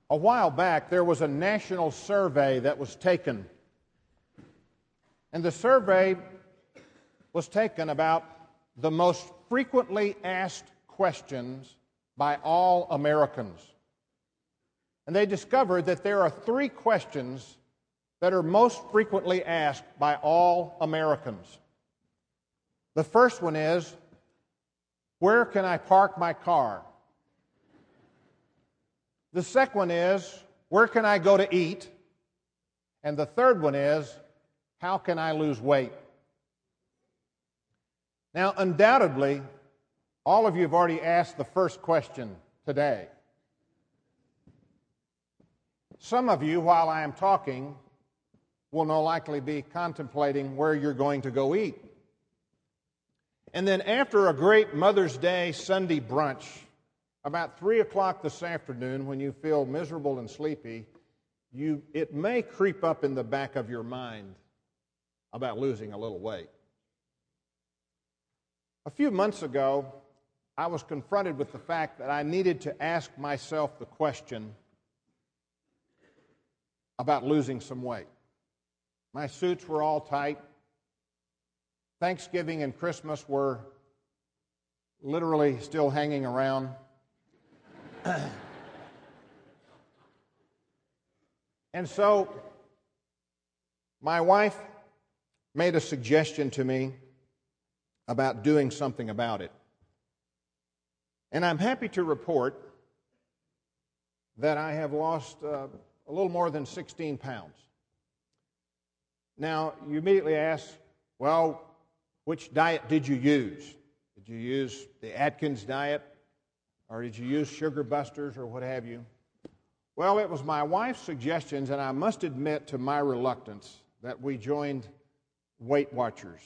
A while back, there was a national survey that was taken. And the survey was taken about the most frequently asked questions by all Americans. And they discovered that there are 3 questions that are most frequently asked by all Americans. The first one is, where can I park my car? The second one is, where can I go to eat? And the third one is, how can I lose weight? Now, undoubtedly, all of you have already asked the first question today. Some of you, while I am talking, will no likely be contemplating where you're going to go eat. And then after a great Mother's Day Sunday brunch, about 3 o'clock this afternoon, when you feel miserable and sleepy, it may creep up in the back of your mind about losing a little weight. A few months ago, I was confronted with the fact that I needed to ask myself the question about losing some weight. My suits were all tight. Thanksgiving and Christmas were literally still hanging around. And so my wife made a suggestion to me about doing something about it. And I'm happy to report that I have lost a little more than 16 pounds. Now, you immediately ask, well, which diet did you use? Did you use the Atkins diet? Or did you use Sugar Busters or what have you? Well, it was my wife's suggestions, and I must admit to my reluctance that we joined Weight Watchers.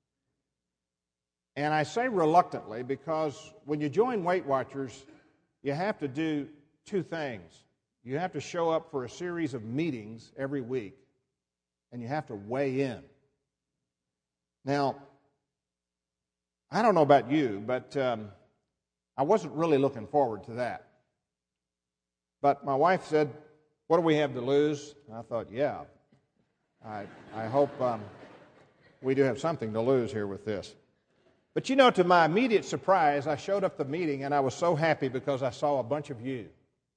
And I say reluctantly because when you join Weight Watchers, you have to do 2 things. You have to show up for a series of meetings every week, and you have to weigh in. Now, I don't know about you, but I wasn't really looking forward to that. But my wife said, what do we have to lose? And I thought, yeah, I hope we do have something to lose here with this. But you know, to my immediate surprise, I showed up at the meeting and I was so happy because I saw a bunch of you.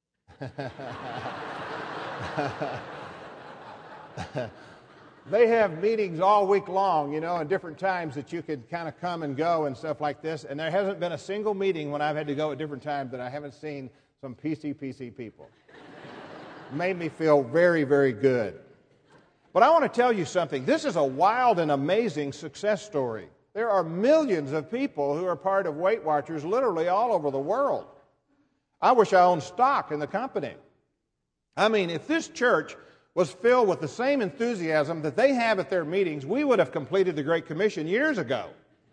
They have meetings all week long, you know, at different times that you could kind of come and go and stuff like this. And there hasn't been a single meeting when I've had to go at different times that I haven't seen some PC people. Made me feel very, very good. But I want to tell you something. This is a wild and amazing success story. There are millions of people who are part of Weight Watchers literally all over the world. I wish I owned stock in the company. I mean, if this church was filled with the same enthusiasm that they have at their meetings, we would have completed the Great Commission years ago.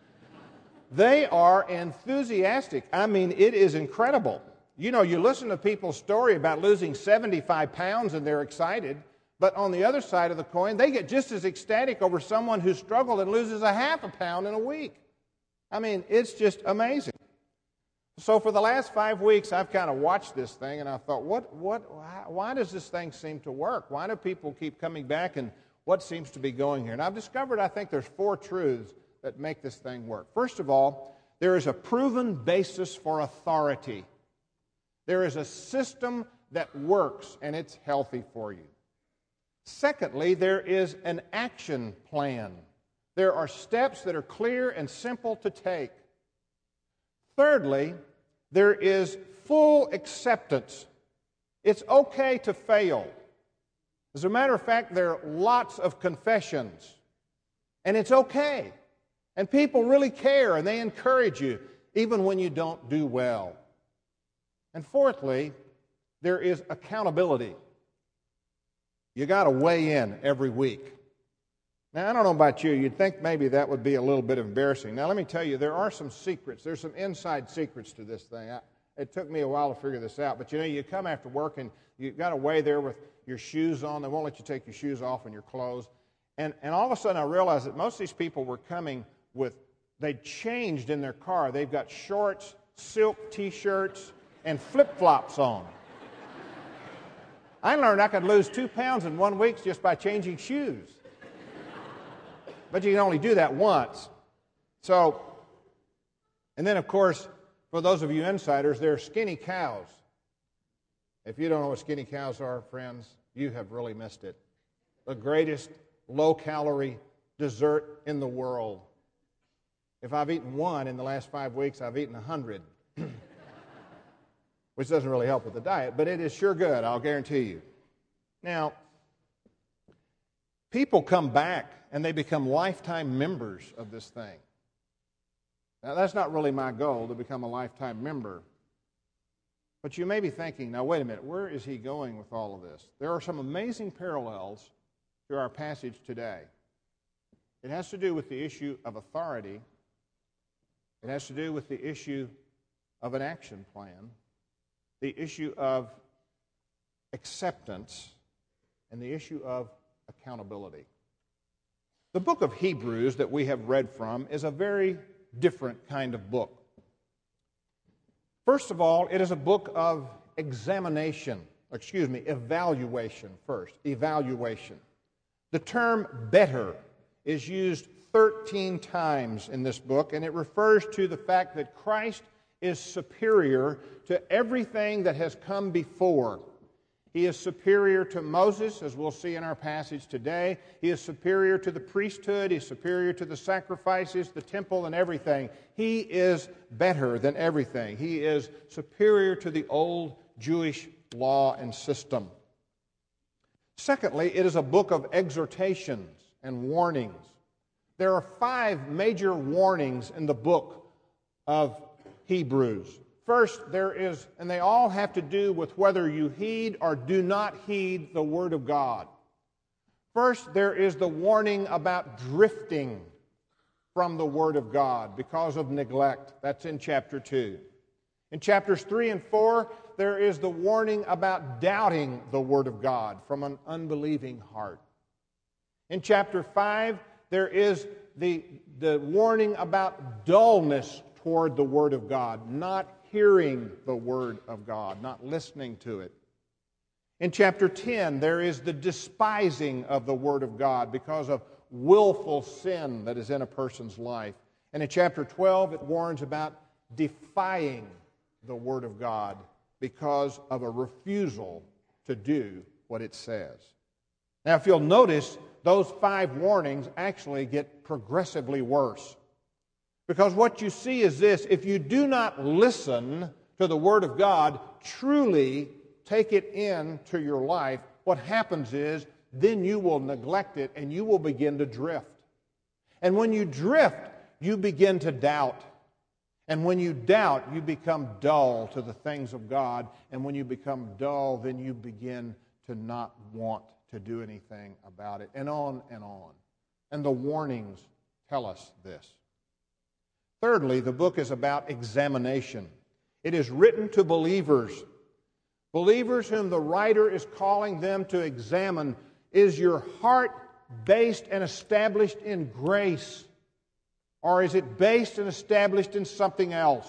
They are enthusiastic. I mean, it is incredible. You know, you listen to people's story about losing 75 pounds and they're excited, but on the other side of the coin, they get just as ecstatic over someone who struggled and loses a half a pound in a week. I mean, it's just amazing. So for the last 5 weeks, I've kind of watched this thing, and I thought, why does this thing seem to work? Why do people keep coming back, and what seems to be going here? And I've discovered, I think, there's 4 truths that make this thing work. First of all, there is a proven basis for authority. There is a system that works, and it's healthy for you. Secondly, there is an action plan. There are steps that are clear and simple to take. Thirdly, there is full acceptance. It's okay to fail. As a matter of fact, there are lots of confessions, and it's okay. And people really care, and they encourage you, even when you don't do well. And fourthly, there is accountability. You got to weigh in every week. Now, I don't know about you. You'd think maybe that would be a little bit embarrassing. Now, let me tell you, there are some secrets. There's some inside secrets to this thing. It took me a while to figure this out. But, you know, you come after work and you've got to weigh there with your shoes on. They won't let you take your shoes off and your clothes. And all of a sudden I realized that most of these people were coming with, they'd changed in their car. They've got shorts, silk T-shirts, and flip-flops on. I learned I could lose 2 pounds in 1 week just by changing shoes. But you can only do that once. So, and then of course, for those of you insiders, there are skinny cows. If you don't know what skinny cows are, friends, you have really missed it. The greatest low-calorie dessert in the world. If I've eaten one in the last 5 weeks, I've eaten 100. Which doesn't really help with the diet, but it is sure good, I'll guarantee you. Now, people come back and they become lifetime members of this thing. Now, that's not really my goal, to become a lifetime member. But you may be thinking, now wait a minute, where is he going with all of this? There are some amazing parallels to our passage today. It has to do with the issue of authority. It has to do with the issue of an action plan, the issue of acceptance, and the issue of accountability. The book of Hebrews that we have read from is a very different kind of book. First of all, it is a book of evaluation first, evaluation. The term better is used 13 times in this book, and it refers to the fact that Christ is superior to everything that has come before. He is superior to Moses, as we'll see in our passage today. He is superior to the priesthood. He's superior to the sacrifices, the temple, and everything. He is better than everything. He is superior to the old Jewish law and system. Secondly, it is a book of exhortations and warnings. There are 5 major warnings in the book of Hebrews. First, there is, and they all have to do with whether you heed or do not heed the Word of God. First, there is the warning about drifting from the Word of God because of neglect. That's in chapter 2. In chapters 3 and 4, there is the warning about doubting the Word of God from an unbelieving heart. In chapter 5, there is the warning about dullness toward the Word of God, not hearing the Word of God, not listening to it. In chapter 10, there is the despising of the Word of God because of willful sin that is in a person's life. And in chapter 12, it warns about defying the Word of God because of a refusal to do what it says. Now, if you'll notice, those 5 warnings actually get progressively worse. Because what you see is this: if you do not listen to the Word of God, truly take it into your life, what happens is then you will neglect it and you will begin to drift. And when you drift, you begin to doubt. And when you doubt, you become dull to the things of God. And when you become dull, then you begin to not want to do anything about it. And on and on. And the warnings tell us this. Thirdly, the book is about examination. It is written to believers. Believers whom the writer is calling them to examine. Is your heart based and established in grace? Or is it based and established in something else?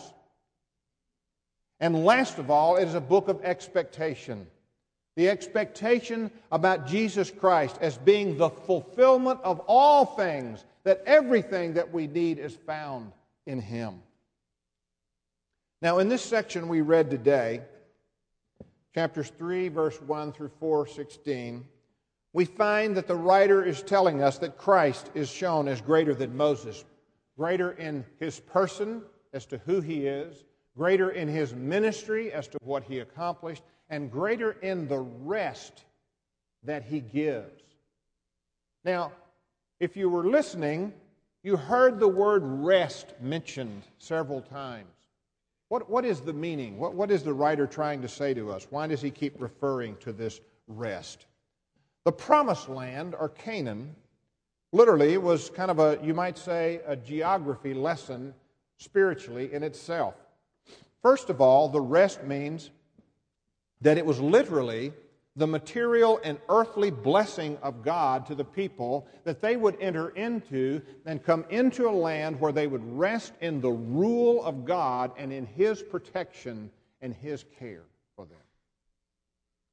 And last of all, it is a book of expectation. The expectation about Jesus Christ as being the fulfillment of all things, that everything that we need is found in Him. Now, in this section we read today, chapters 3, verse 1 through 4:16, we find that the writer is telling us that Christ is shown as greater than Moses, greater in His person as to who He is, greater in His ministry as to what He accomplished, and greater in the rest that He gives. Now, if you were listening, you heard the word rest mentioned several times. What is the meaning? What is the writer trying to say to us? Why does he keep referring to this rest? The Promised Land, or Canaan, literally was kind of a, you might say, a geography lesson spiritually in itself. First of all, the rest means that it was literally the material and earthly blessing of God to the people, that they would enter into and come into a land where they would rest in the rule of God and in His protection and His care for them.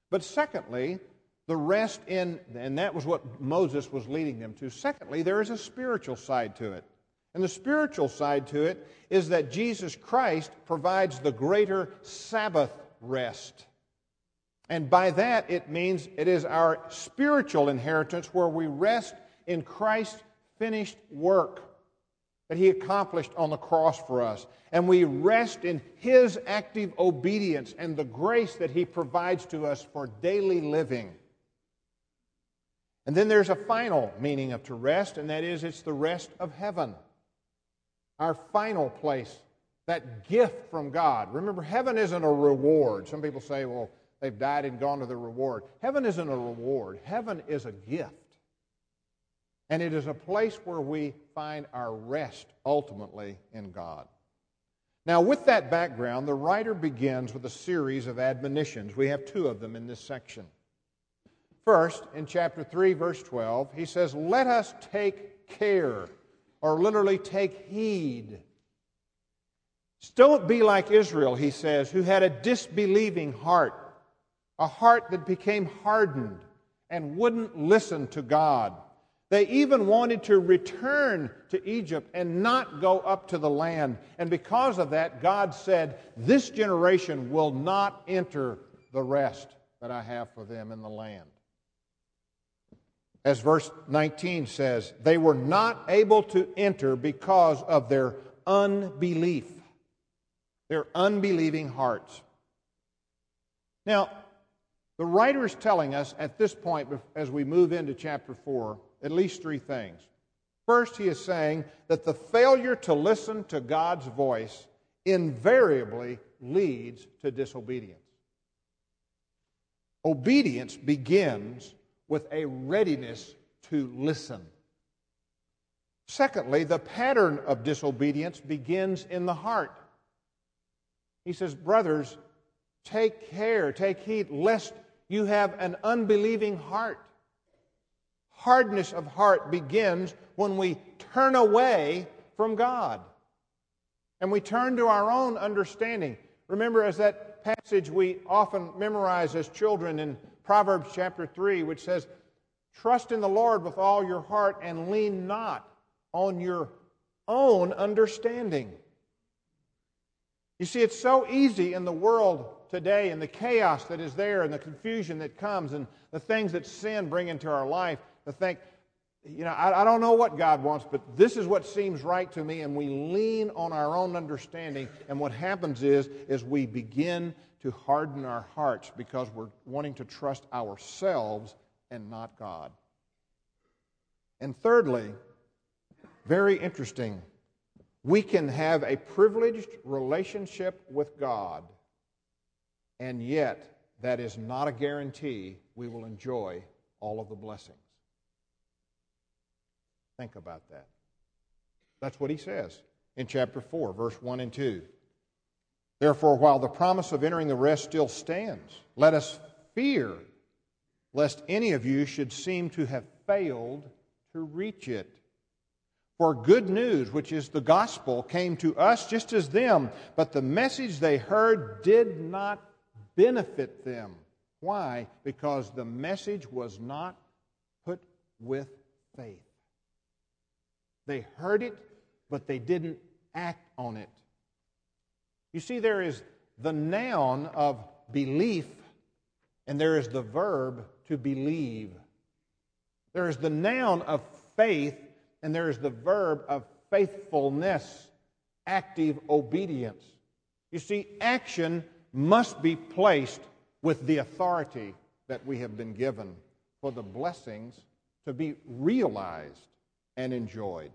But secondly, the rest in, and that was what Moses was leading them to. Secondly, there is a spiritual side to it. And the spiritual side to it is that Jesus Christ provides the greater Sabbath rest. And by that, it means it is our spiritual inheritance where we rest in Christ's finished work that He accomplished on the cross for us. And we rest in His active obedience and the grace that He provides to us for daily living. And then there's a final meaning of to rest, and that is it's the rest of heaven. Our final place, that gift from God. Remember, heaven isn't a reward. Some people say, well, they've died and gone to the reward. Heaven isn't a reward. Heaven is a gift. And it is a place where we find our rest ultimately in God. Now, with that background, the writer begins with a series of admonitions. We have two of them in this section. First, in chapter 3, verse 12, he says, let us take care, or literally take heed. Don't be like Israel, he says, who had a disbelieving heart, a heart that became hardened and wouldn't listen to God. They even wanted to return to Egypt and not go up to the land. And because of that, God said, this generation will not enter the rest that I have for them in the land. As verse 19 says, they were not able to enter because of their unbelief, their unbelieving hearts. Now, the writer is telling us at this point, as we move into chapter 4, at least three things. First, he is saying that the failure to listen to God's voice invariably leads to disobedience. Obedience begins with a readiness to listen. Secondly, the pattern of disobedience begins in the heart. He says, brothers, take care, take heed, lest you have an unbelieving heart. Hardness of heart begins when we turn away from God and we turn to our own understanding. Remember, as that passage we often memorize as children in Proverbs chapter 3, which says, trust in the Lord with all your heart and lean not on your own understanding. You see, it's so easy in the world today, and the chaos that is there and the confusion that comes and the things that sin bring into our life, to think, I don't know what God wants, but this is what seems right to me, and we lean on our own understanding, and what happens is we begin to harden our hearts because we're wanting to trust ourselves and not God. And thirdly, very interesting, we can have a privileged relationship with God, and yet that is not a guarantee we will enjoy all of the blessings. Think about that. That's what he says in chapter 4, verse 1 and 2. Therefore, while the promise of entering the rest still stands, let us fear lest any of you should seem to have failed to reach it. For good news, which is the gospel, came to us just as them, but the message they heard did not benefit them. Why? Because the message was not put with faith. They heard it, but they didn't act on it. You see, there is the noun of belief, and there is the verb to believe. There is the noun of faith, and there is the verb of faithfulness, active obedience. You see, action must be placed with the authority that we have been given for the blessings to be realized and enjoyed.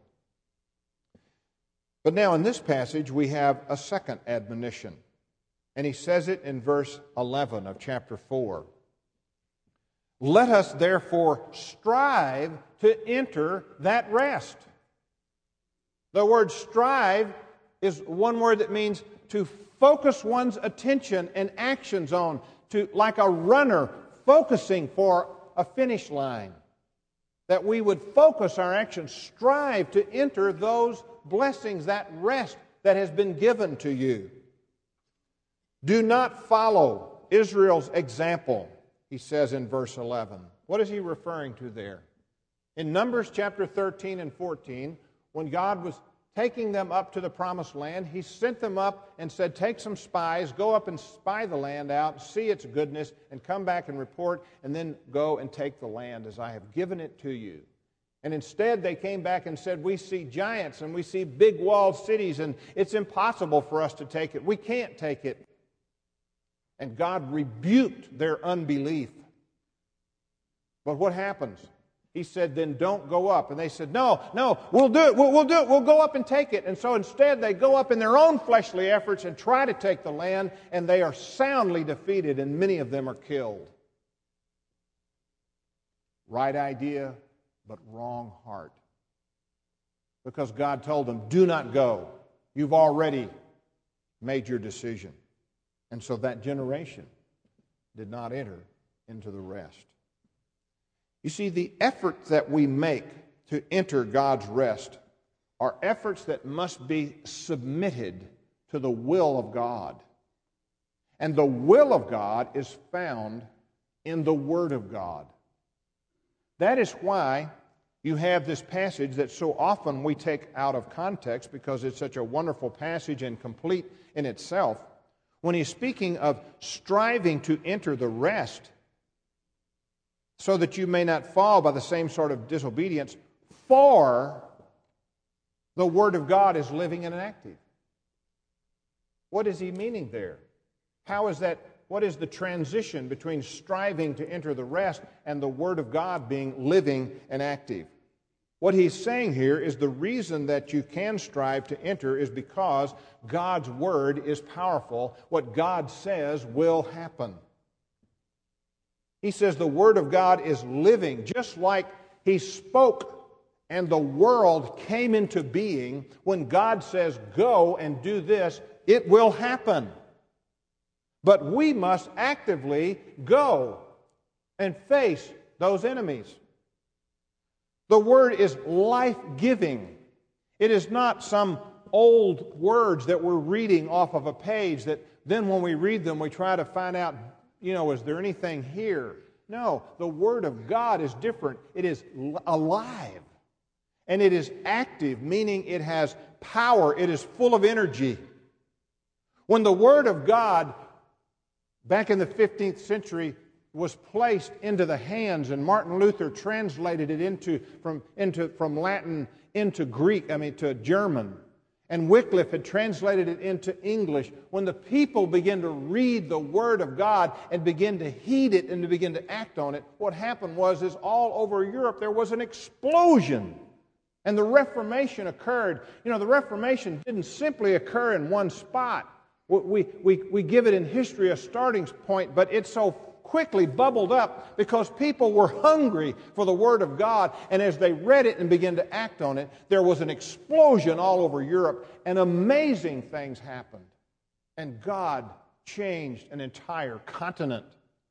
But now in this passage we have a second admonition, and he says it in verse 11 of chapter 4. Let us therefore strive to enter that rest. The word strive is one word that means to focus one's attention and actions on, to like a runner focusing for a finish line. That we would focus our actions, strive to enter those blessings, that rest that has been given to you. Do not follow Israel's example, he says in verse 11. What is he referring to there? In Numbers chapter 13 and 14, when God was taking them up to the promised land, he sent them up and said, take some spies, go up and spy the land out, see its goodness, and come back and report, and then go and take the land as I have given it to you. And instead they came back and said, we see giants and we see big walled cities, and it's impossible for us to take it. We can't take it. And God rebuked their unbelief. But what happens? He said, then don't go up. And they said, no, we'll do it. We'll do it. We'll go up and take it. And so instead they go up in their own fleshly efforts and try to take the land, and they are soundly defeated, and many of them are killed. Right idea, but wrong heart. Because God told them, do not go. You've already made your decision. And so that generation did not enter into the rest. You see, the efforts that we make to enter God's rest are efforts that must be submitted to the will of God. And the will of God is found in the Word of God. That is why you have this passage that so often we take out of context, because it's such a wonderful passage and complete in itself. When he's speaking of striving to enter the rest, so that you may not fall by the same sort of disobedience, for the Word of God is living and active. What is he meaning there? How is that? What is the transition between striving to enter the rest and the Word of God being living and active? What he's saying here is the reason that you can strive to enter is because God's Word is powerful. What God says will happen. He says the Word of God is living, just like He spoke and the world came into being. When God says, go and do this, it will happen. But we must actively go and face those enemies. The Word is life-giving. It is not some old words that we're reading off of a page that then when we read them we try to find out, is there anything here? No, the Word of God is different. It is alive. And it is active, meaning it has power. It is full of energy. When the Word of God, back in the 15th century, was placed into the hands, and Martin Luther translated it from Latin into Greek, to German. And Wycliffe had translated it into English. When the people began to read the Word of God and begin to heed it and to begin to act on it, what happened was all over Europe there was an explosion. And the Reformation occurred. The Reformation didn't simply occur in one spot. We give it in history a starting point, but it's so quickly bubbled up because people were hungry for the Word of God, and as they read it and began to act on it, there was an explosion all over Europe, and amazing things happened. And God changed an entire continent.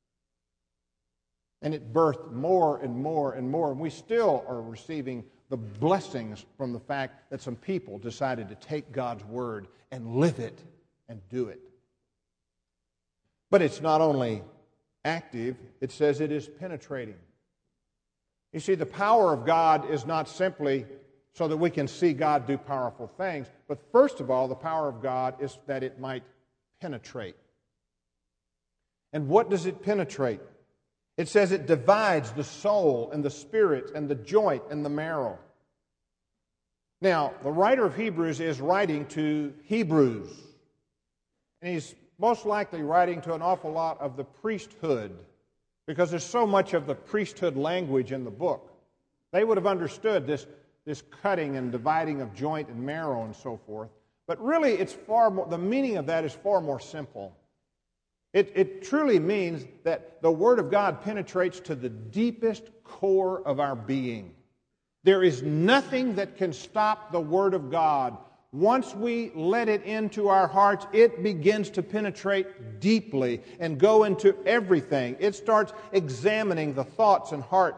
And it birthed more and more and more, and we still are receiving the blessings from the fact that some people decided to take God's Word and live it and do it. But it's not only active, it says it is penetrating. You see, the power of God is not simply so that we can see God do powerful things, but first of all, the power of God is that it might penetrate. And what does it penetrate? It says it divides the soul and the spirit and the joint and the marrow. Now, the writer of Hebrews is writing to Hebrews, and he's most likely writing to an awful lot of the priesthood, because there's so much of the priesthood language in the book. They would have understood this cutting and dividing of joint and marrow and so forth. But really, it's far more. The meaning of that is far more simple. It truly means that the Word of God penetrates to the deepest core of our being. There is nothing that can stop the Word of God. Once we let it into our hearts, it begins to penetrate deeply and go into everything. It starts examining the thoughts and heart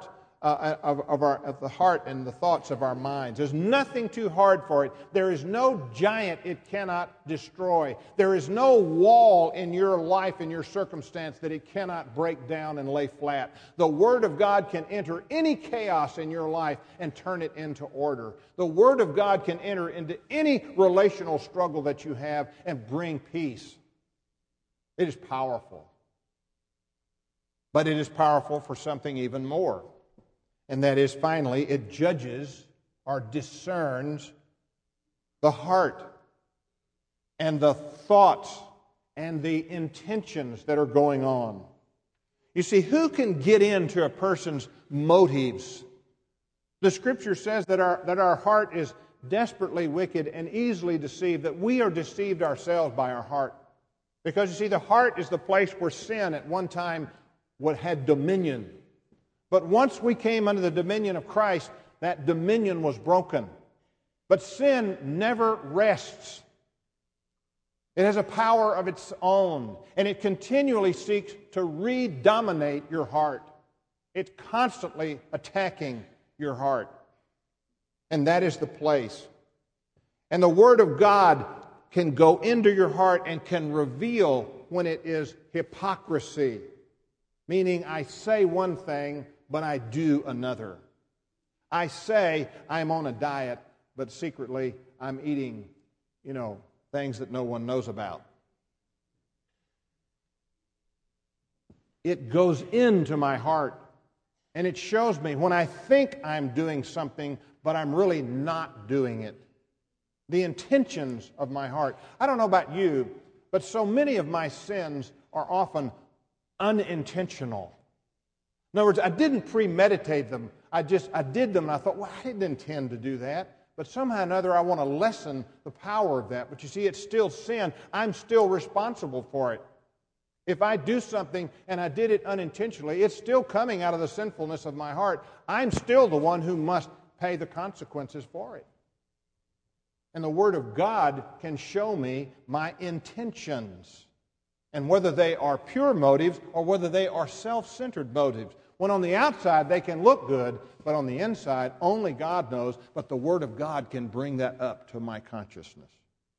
of the heart and the thoughts of our minds. There's nothing too hard for it. There is no giant it cannot destroy. There is no wall in your life, in your circumstance, that it cannot break down and lay flat. The Word of God can enter any chaos in your life and turn it into order. The Word of God can enter into any relational struggle that you have and bring peace. It is powerful. But it is powerful for something even more. And that is, finally, it judges or discerns the heart and the thoughts and the intentions that are going on. You see, who can get into a person's motives? The Scripture says that our heart is desperately wicked and easily deceived, that we are deceived ourselves by our heart. Because, you see, the heart is the place where sin at one time had dominion. But once we came under the dominion of Christ, that dominion was broken. But sin never rests. It has a power of its own, and it continually seeks to redominate your heart. It's constantly attacking your heart. And that is the place. And the Word of God can go into your heart and can reveal when it is hypocrisy. Meaning, I say one thing, but I do another. I say I'm on a diet, but secretly I'm eating, things that no one knows about. It goes into my heart, and it shows me when I think I'm doing something, but I'm really not doing it. The intentions of my heart. I don't know about you, but so many of my sins are often unintentional. In other words, I didn't premeditate them. I did them, and I thought, I didn't intend to do that. But somehow or another, I want to lessen the power of that. But you see, it's still sin. I'm still responsible for it. If I do something and I did it unintentionally, it's still coming out of the sinfulness of my heart. I'm still the one who must pay the consequences for it. And the Word of God can show me my intentions, and whether they are pure motives or whether they are self-centered motives. When on the outside they can look good, but on the inside only God knows, but the Word of God can bring that up to my consciousness.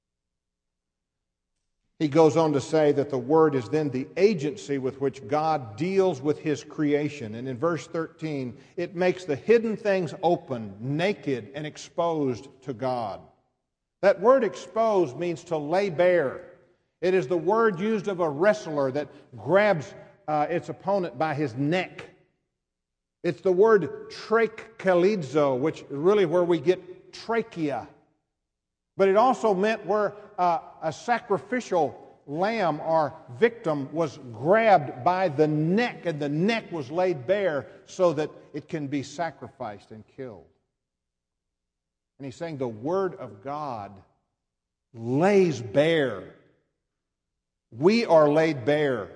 He goes on to say that the Word is then the agency with which God deals with His creation. And in verse 13, it makes the hidden things open, naked, and exposed to God. That word exposed means to lay bare. It is the word used of a wrestler that grabs its opponent by his neck. It's the word trachelizo, which is really where we get trachea. But it also meant where a sacrificial lamb or victim was grabbed by the neck, and the neck was laid bare so that it can be sacrificed and killed. And he's saying the Word of God lays bare. We are laid bare,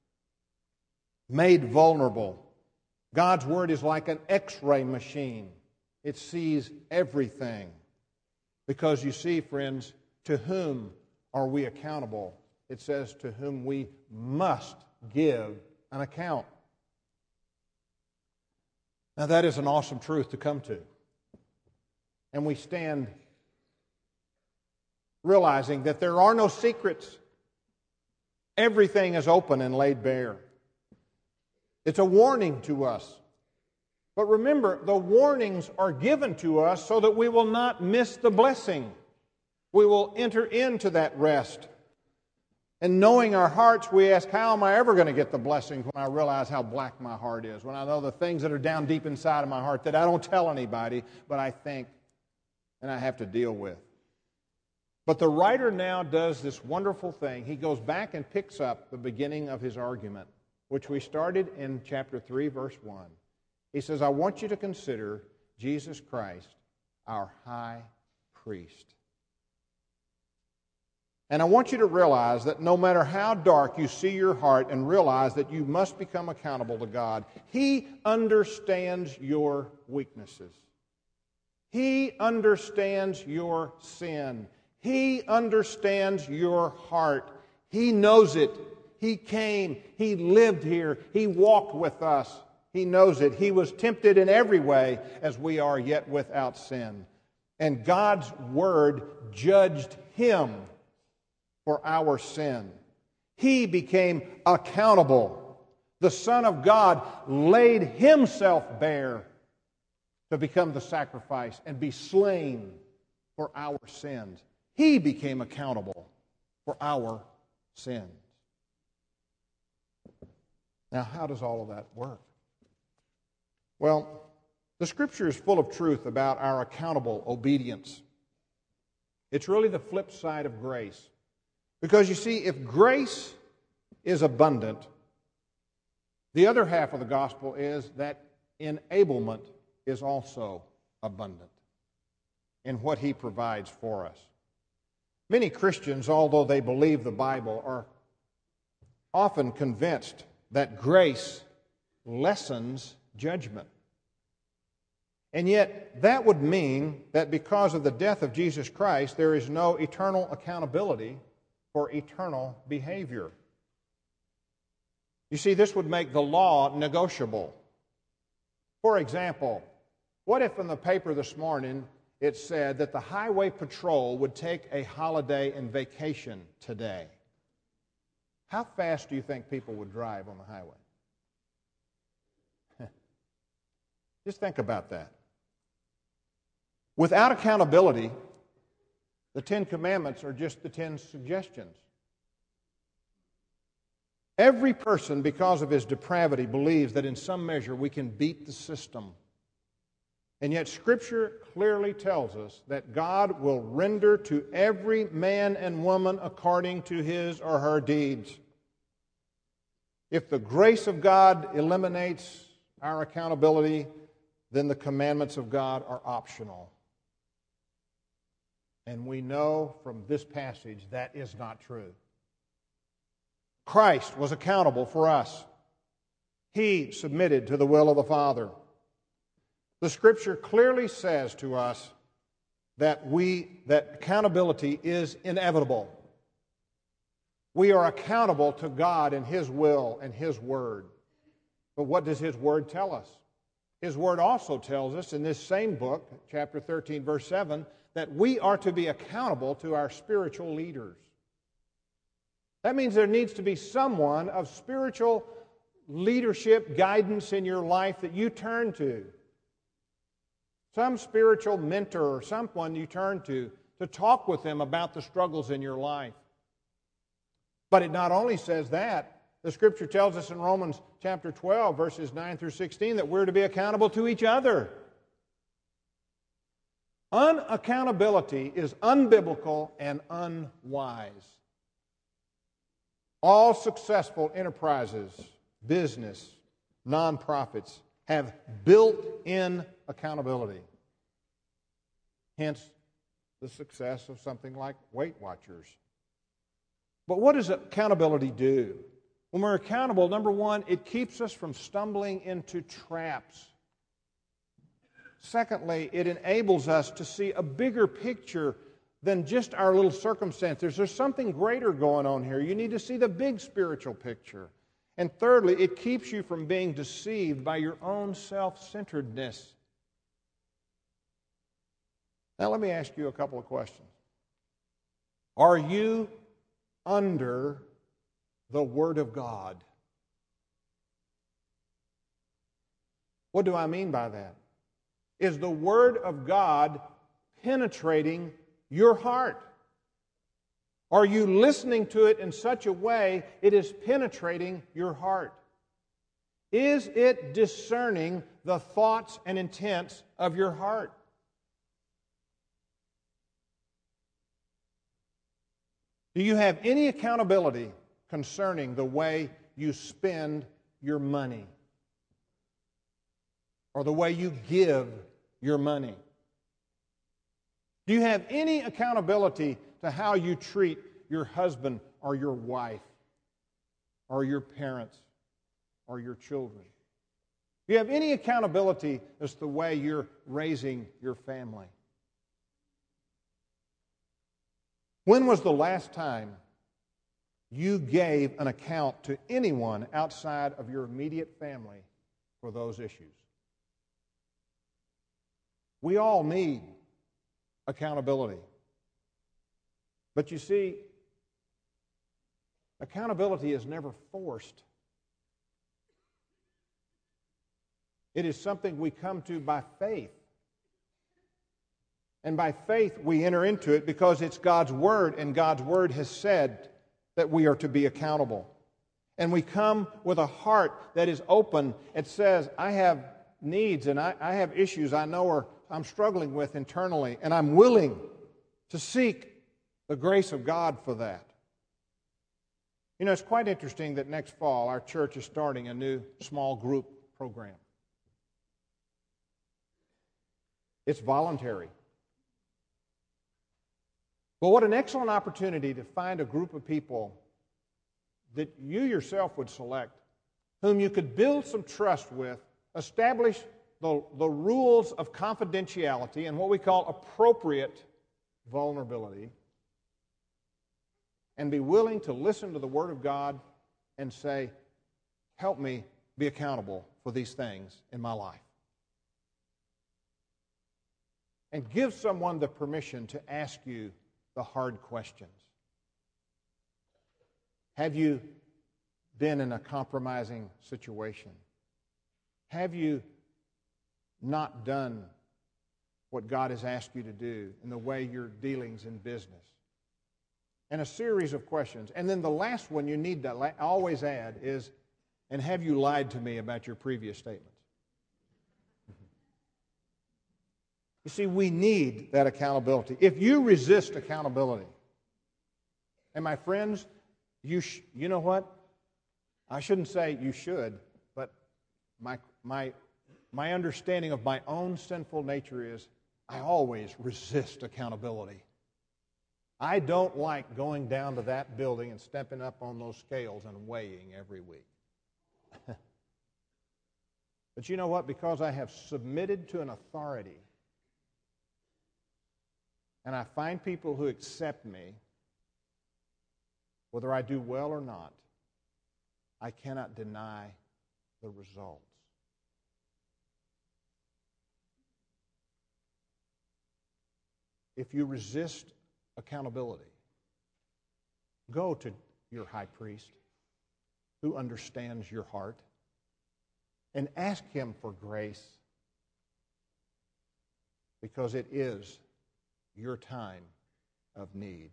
made vulnerable. God's Word is like an X-ray machine. It sees everything. Because you see, friends, to whom are we accountable? It says to whom we must give an account. Now that is an awesome truth to come to. And we stand realizing that there are no secrets. Everything is open and laid bare. It's a warning to us. But remember, the warnings are given to us so that we will not miss the blessing. We will enter into that rest. And knowing our hearts, we ask, how am I ever going to get the blessings when I realize how black my heart is? When I know the things that are down deep inside of my heart that I don't tell anybody, but I think and I have to deal with. But the writer now does this wonderful thing. He goes back and picks up the beginning of his argument, which we started in chapter 3, verse 1. He says, I want you to consider Jesus Christ, our high priest. And I want you to realize that no matter how dark you see your heart and realize that you must become accountable to God, He understands your weaknesses. He understands your sin. He understands your heart. He knows it. He came. He lived here. He walked with us. He knows it. He was tempted in every way as we are, yet without sin. And God's Word judged Him for our sin. He became accountable. The Son of God laid Himself bare to become the sacrifice and be slain for our sins. He became accountable for our sins. Now, how does all of that work? Well, the Scripture is full of truth about our accountable obedience. It's really the flip side of grace. Because you see, if grace is abundant, the other half of the gospel is that enablement is also abundant in what He provides for us. Many Christians, although they believe the Bible, are often convinced that grace lessens judgment. And yet, that would mean that because of the death of Jesus Christ, there is no eternal accountability for eternal behavior. You see, this would make the law negotiable. For example, what if in the paper this morning it said that the highway patrol would take a holiday and vacation today? How fast do you think people would drive on the highway? Just think about that. Without accountability, the Ten Commandments are just the 10 suggestions. Every person, because of his depravity, believes that in some measure we can beat the system. And yet Scripture clearly tells us that God will render to every man and woman according to his or her deeds. If the grace of God eliminates our accountability, then the commandments of God are optional. And we know from this passage that is not true. Christ was accountable for us. He submitted to the will of the Father. The Scripture clearly says to us that accountability is inevitable. We are accountable to God and His will and His Word. But what does His Word tell us? His Word also tells us in this same book, chapter 13, verse 7, that we are to be accountable to our spiritual leaders. That means there needs to be someone of spiritual leadership, guidance in your life that you turn to. Some spiritual mentor or someone you turn to talk with them about the struggles in your life. But it not only says that, the Scripture tells us in Romans chapter 12, verses 9 through 16, that we're to be accountable to each other. Unaccountability is unbiblical and unwise. All successful enterprises, business, nonprofits have built-in accountability. Hence, the success of something like Weight Watchers. But what does accountability do? When we're accountable, number one, it keeps us from stumbling into traps. Secondly, it enables us to see a bigger picture than just our little circumstances. There's something greater going on here. You need to see the big spiritual picture. And thirdly, it keeps you from being deceived by your own self-centeredness. Now let me ask you a couple of questions. Are you under the Word of God? What do I mean by that? Is the Word of God penetrating your heart? Are you listening to it in such a way it is penetrating your heart? Is it discerning the thoughts and intents of your heart? Do you have any accountability concerning the way you spend your money? Or the way you give your money? Do you have any accountability to how you treat your husband or your wife or your parents or your children? Do you have any accountability as to the way you're raising your family? When was the last time you gave an account to anyone outside of your immediate family for those issues. We all need accountability. But you see, accountability is never forced. It is something we come to by faith. And by faith we enter into it because it's God's Word, and God's Word has said that we are to be accountable. And we come with a heart that is open. It says, I have needs and I have issues I know or I'm struggling with internally, and I'm willing to seek the grace of God for that. You know, it's quite interesting that next fall our church is starting a new small group program. It's voluntary. But what an excellent opportunity to find a group of people that you yourself would select, whom you could build some trust with, establish the rules of confidentiality and what we call appropriate vulnerability, and be willing to listen to the Word of God and say, help me be accountable for these things in my life. And give someone the permission to ask you the hard questions. Have you been in a compromising situation? Have you not done what God has asked you to do in the way your dealings in business? And a series of questions. And then the last one you need to always add is, and have you lied to me about your previous statements? You see, we need that accountability. If you resist accountability, and my friends, you know what? I shouldn't say you should, but my understanding of my own sinful nature is I always resist accountability. I don't like going down to that building and stepping up on those scales and weighing every week. But you know what? Because I have submitted to an authority, and I find people who accept me, whether I do well or not, I cannot deny the results. If you resist accountability, go to your high priest who understands your heart and ask him for grace, because it is your time of need.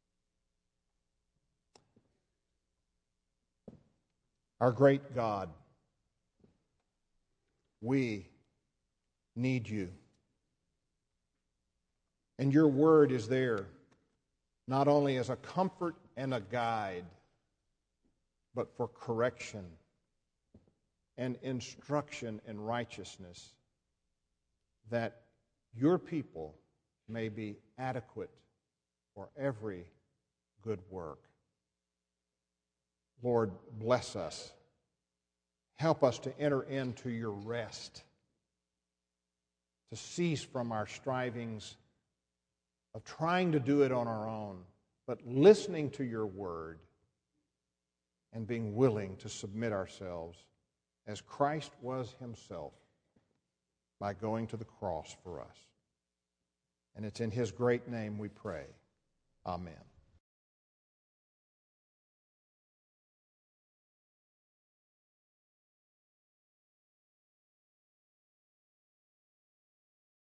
Our great God, we need you. And your word is there, not only as a comfort and a guide, but for correction and instruction in righteousness, that your people may be adequate for every good work. Lord, bless us. Help us to enter into your rest, to cease from our strivings of trying to do it on our own, but listening to your word and being willing to submit ourselves as Christ was himself by going to the cross for us. And it's in his great name we pray. Amen.